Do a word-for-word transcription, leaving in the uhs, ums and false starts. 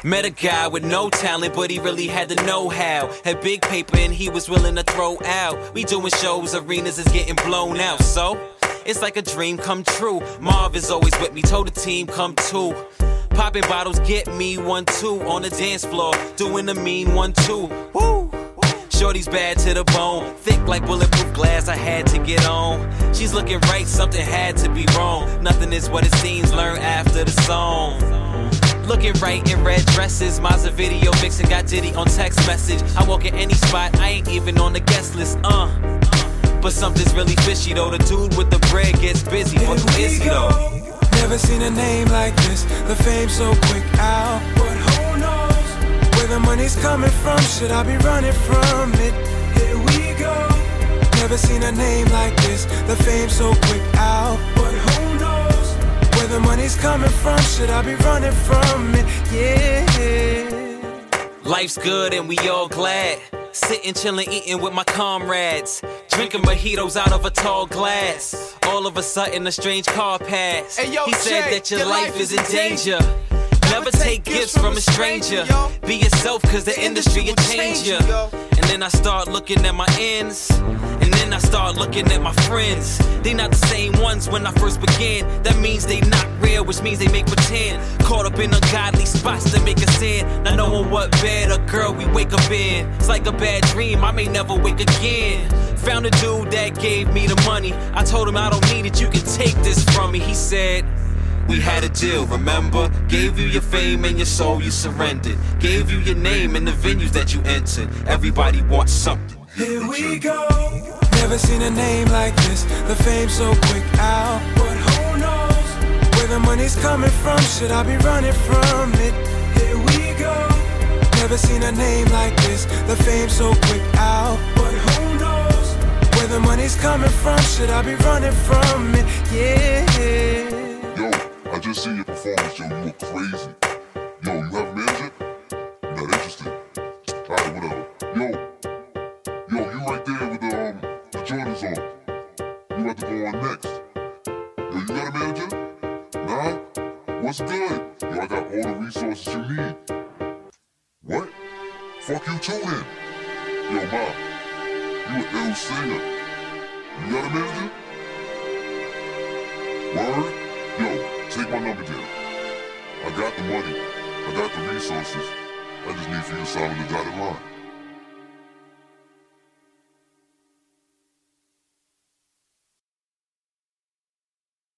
Met a guy with no talent, but he really had the know-how. Had big paper and he was willing to throw out. We doing shows, arenas is getting blown out. So, it's like a dream come true. Marv is always with me, told the team come too. Popping bottles, get me one, two. On the dance floor, doing the mean one, two. Woo! Shorty's bad to the bone. Thick like bulletproof glass, I had to get on. She's looking right, something had to be wrong. Nothing is what it seems, learn after the song. Looking right in red dresses, Mazda video vixen got Diddy on text message. I walk in any spot, I ain't even on the guest list, uh. But something's really fishy though, the dude with the bread gets busy, but who is he though? Never seen a name like this, the fame so quick out. But who knows where the money's coming from? Should I be running from it? Here we go. Never seen a name like this, the fame so quick out. But who knows where the money's coming from? Should I be running from it? Yeah. Life's good and we all glad. Sitting, chilling, eating with my comrades. Drinking mojitos out of a tall glass. All of a sudden a strange car passed. Hey, yo, he said Jay, that your, your life, life is is in in danger. danger. Never take gifts from a stranger. Be yourself cause the industry will change you. And then I start looking at my ends. And then I start looking at my friends. They not the same ones when I first began. That means they not real, which means they make pretend. Caught up in ungodly spots to make a stand. Not knowing what bed or girl we wake up in. It's like a bad dream, I may never wake again. Found a dude that gave me the money. I told him I don't need it, you can take this from me. He said, we had a deal, remember? Gave you your fame and your soul you surrendered. Gave you your name and the venues that you entered. Everybody wants something. Here we go. Never seen a name like this, the fame so quick out. But who knows where the money's coming from? Should I be running from it? Here we go. Never seen a name like this, the fame so quick out. But who knows where the money's coming from? Should I be running from it? Yeah. Yo, I just seen your performance, yo, you look crazy. Yo, you have a manager? Not interested. Alright, whatever. Yo, yo, you right there with the, um, the Jordans on. You about to go on next. Yo, you got a manager? Nah? What's good? Yo, I got all the resources you need. What? Fuck you too then. Yo, Ma, you an ill singer. You got a manager? Word? Yo, take my number down. I got the money. I got the resources. I just need for you to sign on the dotted line.